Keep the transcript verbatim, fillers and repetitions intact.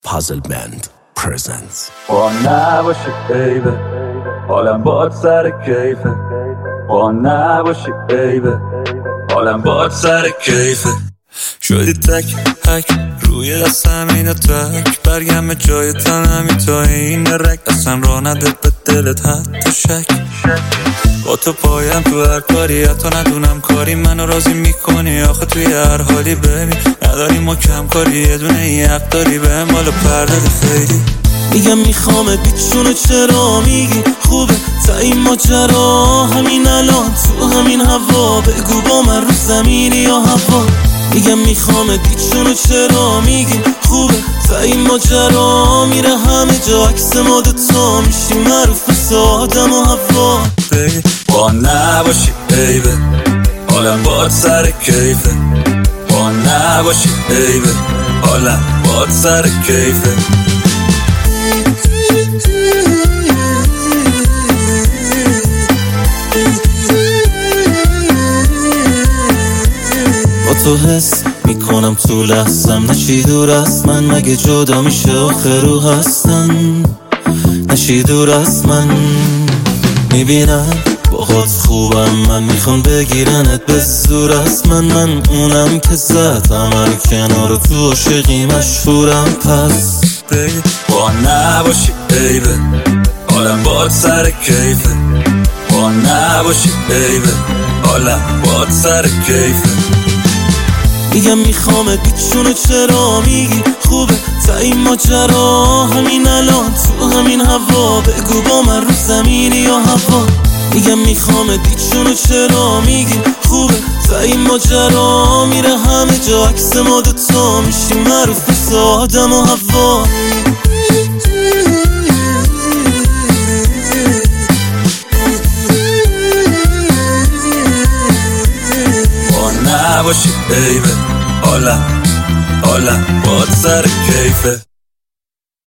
Puzzle Band presents. با نباشی بیبه حالم باد سر کیفه. با نباشی بیبه حالم باد سر کیفه. شدی تک هک روی دستم اینو تک برگم جای تنمی تا این رک اصلا را نده به دلت حتی شک. با تو پایم تو هر کاری حتی ندونم کاری منو راضی میکنی آخه توی هر حالی ببین نداری ما کم کاری یه دونه این حق داری به هم بالا پرده خیلی میگم میخوامت بیچونه چرا میگی خوبه تا این ماجرا همین الان تو همین هوا بگو با من رو زمینی یا هوا. میگم میخوامت بیچونه چرا میگی خوبه تا این ماجرا میره همه جا عکس ما دوتا میشیم معروف مثل آدم و هوا. با نباشی بیبه حالم باد سر کیفه. با نباشی بیبه حالم باد سر کیفه. با تو حس میکنم تو لحظم نشی دور از من مگه جدا میشه آخر رو هستن نشی دور از من میبینم باهات خوبم من میخوام بگیرنت به زور از من من اونم که زدم هر کنار تو عاشقی مشهورم پس با نباشی بیبه حالم باد سر کیفه. با نباشی بیبه حالم باد سر کیفه. میگم میخوامت بیچونه چرا میگی خوبه تا این ماجرا همین الان تو همین هوا بگو با من رو زمینی یا هوا. میگم میخوامت بیچونه چرا میگی خوبه تا این ماجرا میره همه جا عکس ما دوتا میشیم معروف مثل آدم و هوا. با نباشی بیبه حالم حالم باد سر کیفه.